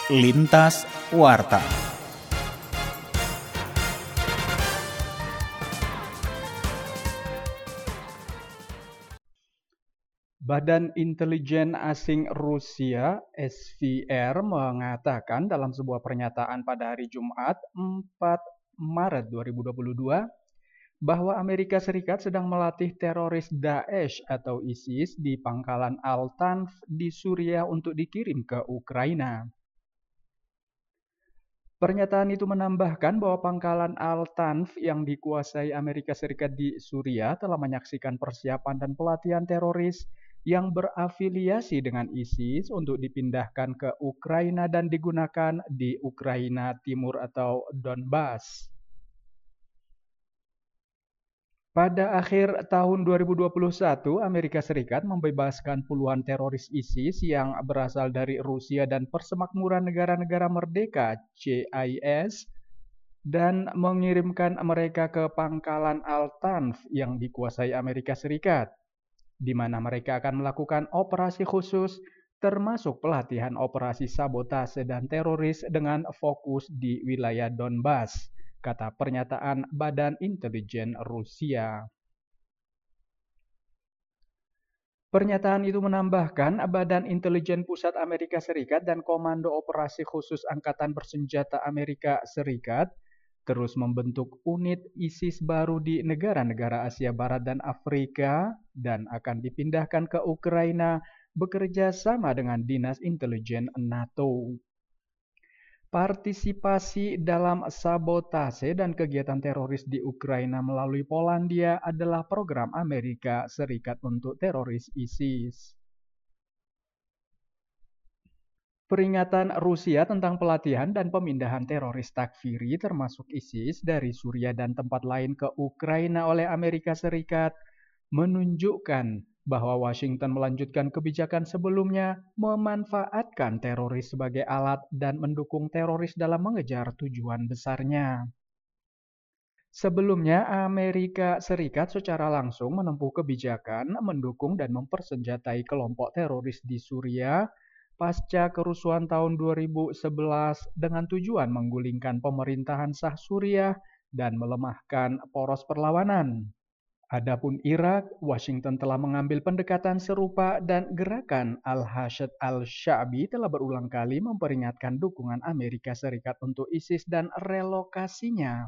Lintas Warta. Badan Intelijen Asing Rusia (SVR) mengatakan dalam sebuah pernyataan pada hari Jumat 4 Maret 2022 bahwa Amerika Serikat sedang melatih teroris Daesh atau ISIS di pangkalan Al-Tanf di Suriah untuk dikirim ke Ukraina. Pernyataan itu menambahkan bahwa pangkalan Al-Tanf yang dikuasai Amerika Serikat di Suriah telah menyaksikan persiapan dan pelatihan teroris yang berafiliasi dengan ISIS untuk dipindahkan ke Ukraina dan digunakan di Ukraina Timur atau Donbas. Pada akhir tahun 2021, Amerika Serikat membebaskan puluhan teroris ISIS yang berasal dari Rusia dan Persemakmuran Negara-Negara Merdeka (CIS) dan mengirimkan mereka ke pangkalan Al-Tanf yang dikuasai Amerika Serikat, di mana mereka akan melakukan operasi khusus termasuk pelatihan operasi sabotase dan teroris dengan fokus di wilayah Donbas, kata pernyataan Badan Intelijen Rusia. Pernyataan itu menambahkan Badan Intelijen Pusat Amerika Serikat dan Komando Operasi Khusus Angkatan Bersenjata Amerika Serikat terus membentuk unit ISIS baru di negara-negara Asia Barat dan Afrika dan akan dipindahkan ke Ukraina bekerja sama dengan Dinas Intelijen NATO. Partisipasi dalam sabotase dan kegiatan teroris di Ukraina melalui Polandia adalah program Amerika Serikat untuk teroris ISIS. Peringatan Rusia tentang pelatihan dan pemindahan teroris takfiri termasuk ISIS dari Suriah dan tempat lain ke Ukraina oleh Amerika Serikat menunjukkan bahwa Washington melanjutkan kebijakan sebelumnya memanfaatkan teroris sebagai alat dan mendukung teroris dalam mengejar tujuan besarnya. Sebelumnya, Amerika Serikat secara langsung menempuh kebijakan mendukung dan mempersenjatai kelompok teroris di Suriah pasca kerusuhan tahun 2011 dengan tujuan menggulingkan pemerintahan sah Suriah dan melemahkan poros perlawanan. Adapun Irak, Washington telah mengambil pendekatan serupa dan gerakan Al-Hashd al-Sya'bi telah berulang kali memperingatkan dukungan Amerika Serikat untuk ISIS dan relokasinya.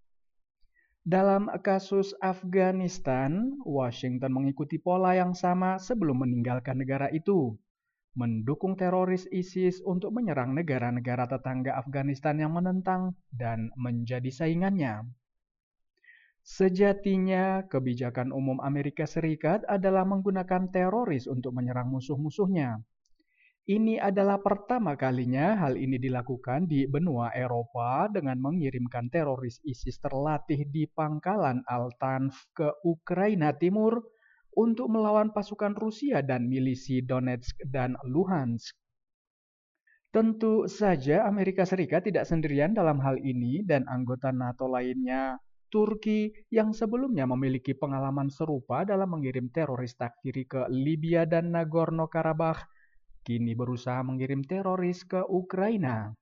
Dalam kasus Afghanistan, Washington mengikuti pola yang sama sebelum meninggalkan negara itu, mendukung teroris ISIS untuk menyerang negara-negara tetangga Afghanistan yang menentang dan menjadi saingannya. Sejatinya, kebijakan umum Amerika Serikat adalah menggunakan teroris untuk menyerang musuh-musuhnya. Ini adalah pertama kalinya hal ini dilakukan di benua Eropa dengan mengirimkan teroris ISIS terlatih di pangkalan Al-Tanf ke Ukraina Timur untuk melawan pasukan Rusia dan milisi Donetsk dan Luhansk. Tentu saja Amerika Serikat tidak sendirian dalam hal ini dan anggota NATO lainnya, Turki yang sebelumnya memiliki pengalaman serupa dalam mengirim teroris takfiri ke Libya dan Nagorno-Karabakh, kini berusaha mengirim teroris ke Ukraina.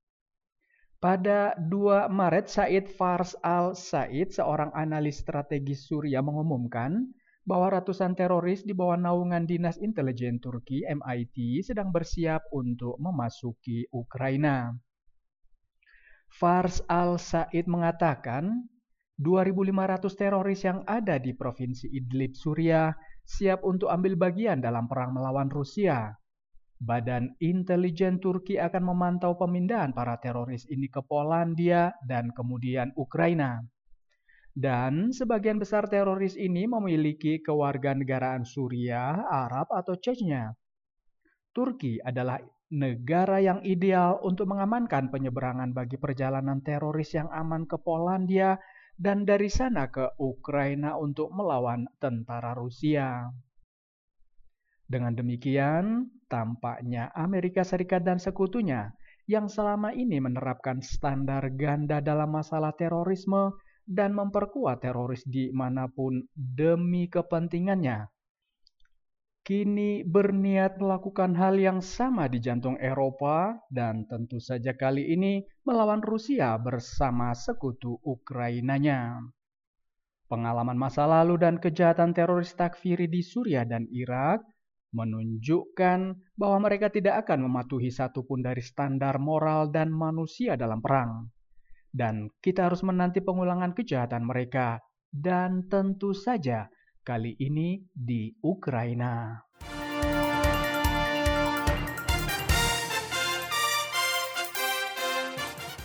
Pada 2 Maret, Said Fars al-Said, seorang analis strategis Suriah, mengumumkan bahwa ratusan teroris di bawah naungan Dinas Intelijen Turki (MIT) sedang bersiap untuk memasuki Ukraina. Fars al-Said mengatakan 2.500 teroris yang ada di Provinsi Idlib, Suriah, siap untuk ambil bagian dalam perang melawan Rusia. Badan Intelijen Turki akan memantau pemindahan para teroris ini ke Polandia dan kemudian Ukraina. Dan sebagian besar teroris ini memiliki kewarganegaraan Suriah, Arab, atau Chechnya. Turki adalah negara yang ideal untuk mengamankan penyeberangan bagi perjalanan teroris yang aman ke Polandia dan dari sana ke Ukraina untuk melawan tentara Rusia. Dengan demikian, tampaknya Amerika Serikat dan sekutunya yang selama ini menerapkan standar ganda dalam masalah terorisme dan memperkuat teroris dimanapun demi kepentingannya, kini berniat melakukan hal yang sama di jantung Eropa dan tentu saja kali ini melawan Rusia bersama sekutu Ukrainanya. Pengalaman masa lalu dan kejahatan teroris takfiri di Suriah dan Irak menunjukkan bahwa mereka tidak akan mematuhi satupun dari standar moral dan manusia dalam perang. Dan kita harus menanti pengulangan kejahatan mereka. Dan tentu saja kali ini di Ukraina.